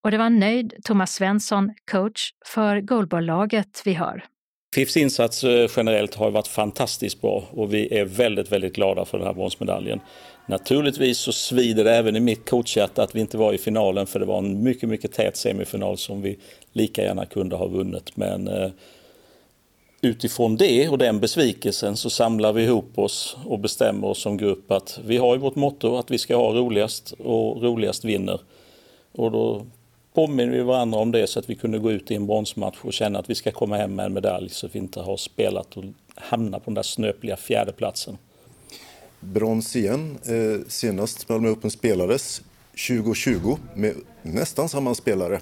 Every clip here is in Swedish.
Och det var en nöjd Thomas Svensson, coach för goalballlaget vi hör. FIFs insats generellt har varit fantastiskt bra och vi är väldigt, väldigt glada för den här bronsmedaljen. Naturligtvis så svider det även i mitt coachhjärta att vi inte var i finalen, för det var en mycket, mycket tät semifinal som vi lika gärna kunde ha vunnit. Men utifrån det och den besvikelsen så samlar vi ihop oss och bestämmer oss som grupp att vi har ju vårt motto att vi ska ha roligast och roligast vinner. Och då påminner vi varandra om det så att vi kunde gå ut i en bronsmatch och känna att vi ska komma hem med en medalj så att vi inte har spelat och hamna på den där snöpliga fjärdeplatsen. Brons igen. Senast Malmö Open spelades 2020 med nästan samma spelare.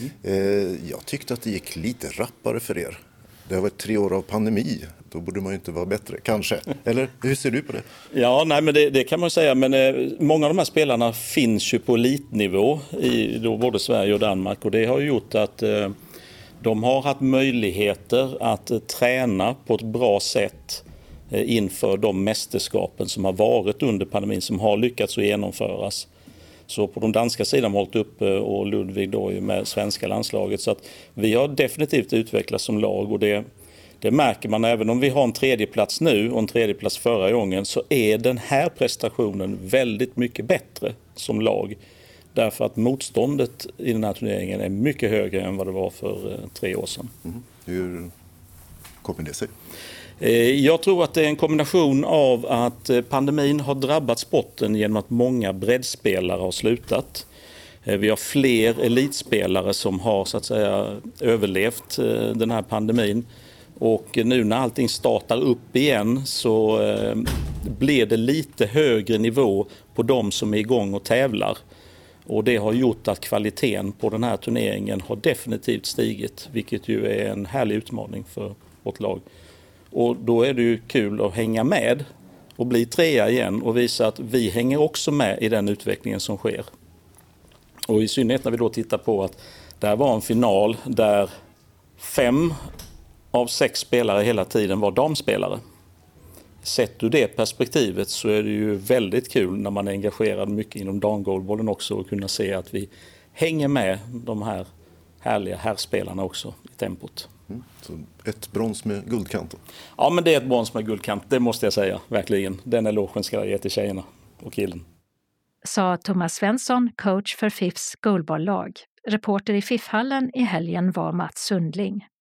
Jag tyckte att det gick lite rappare för er. Det har varit 3 år av pandemi. Då borde man ju inte vara bättre, kanske. Eller hur ser du på det? Ja, nej, men det kan man säga. Men många av de här spelarna finns ju på elitnivå i då både Sverige och Danmark. Och det har ju gjort att de har haft möjligheter att träna på ett bra sätt inför de mästerskapen som har varit under pandemin, som har lyckats att genomföras. Så på de danska sidan har hållit upp och Ludvig då med svenska landslaget. Så att vi har definitivt utvecklats som lag och det märker man. Även om vi har en 3:e plats nu och en 3:e plats förra gången så är den här prestationen väldigt mycket bättre som lag. Därför att motståndet i den här turneringen är mycket högre än vad det var för 3 år sedan. Hur kommer det sig? Jag tror att det är en kombination av att pandemin har drabbat sporten genom att många breddspelare har slutat. Vi har fler elitspelare som har så att säga överlevt den här pandemin. Och nu när allting startar upp igen så blir det lite högre nivå på de som är igång och tävlar. Och det har gjort att kvaliteten på den här turneringen har definitivt stigit, vilket ju är en härlig utmaning för vårt lag. Och då är det ju kul att hänga med och bli 3:a igen och visa att vi hänger också med i den utvecklingen som sker. Och i synnerhet när vi då tittar på att det här var en final där 5 av 6 spelare hela tiden var damspelare. Sett ur det perspektivet så är det ju väldigt kul när man är engagerad mycket inom damgoalbollen också att kunna se att vi hänger med de här härliga herrspelarna också i tempot. Så ett brons med guldkant. Ja, men det är ett brons med guldkant, det måste jag säga, verkligen. Den elogen ska jag ge till tjejerna och killen. Sa Thomas Svensson, coach för FIFs goalballlag. Reporter i FIF-hallen i helgen var Mats Sundling.